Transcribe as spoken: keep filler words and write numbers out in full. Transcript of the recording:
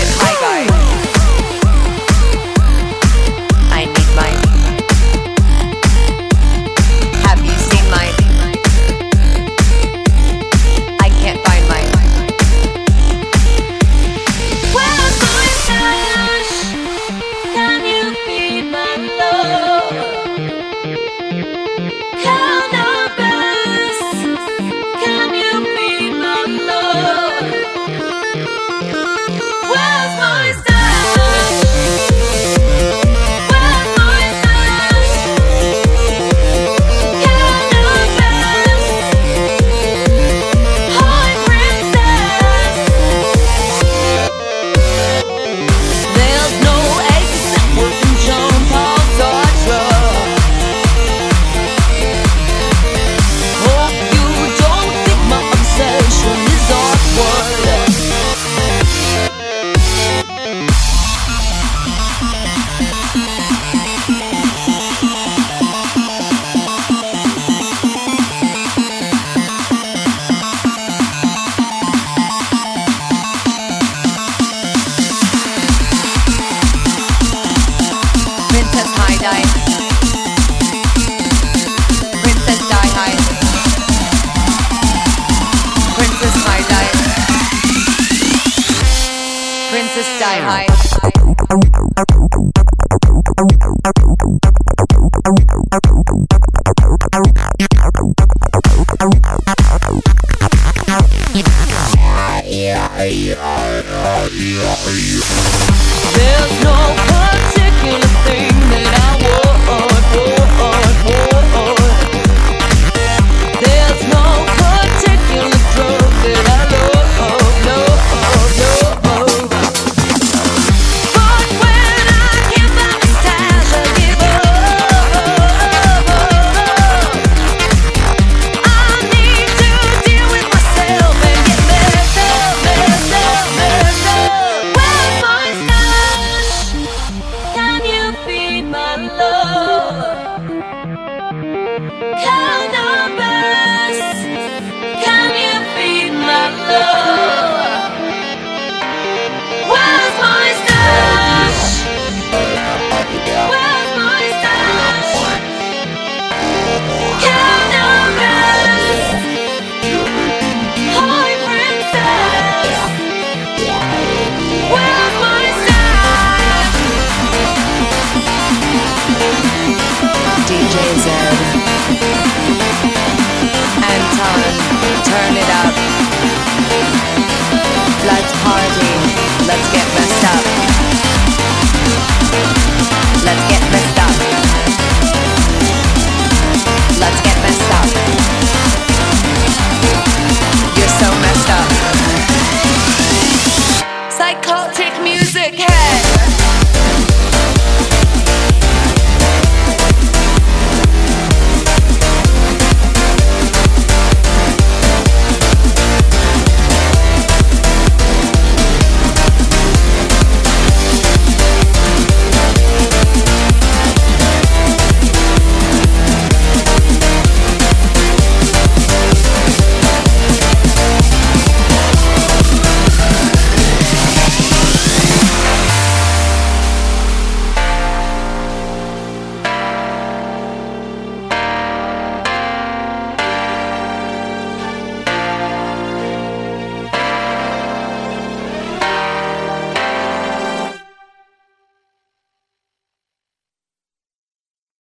get high guy. I need mine. Have you seen mine? I can't find mine. Where's my stash? Can you feed my love? Count numbers. Can you feed my love? Where's my stash? Where's my stash? Count numbers. Hi, princess. There's no exit within Jean Paul Sartre. Hope you don't think my obsession is awkward. Princess High Die. Princess Die High. Princess High Die. Princess Die High. There's no particular thing that I want, want, want. There's no particular drug that I love, love, love. But when I can't find the stash, I give up. I need to deal with myself and get messed up, messed up, messed up. Where's my stash? Can you feed my love? Count numbers. Can you feed my love? Where's my stash? Where's my stash? Count numbers. Hi, princess. Where's my stash? D J Zed, Anton, turn it up. Let's party, let's get messed up. Let's get messed up. Let's get messed up. You're so messed up. Psychotic music.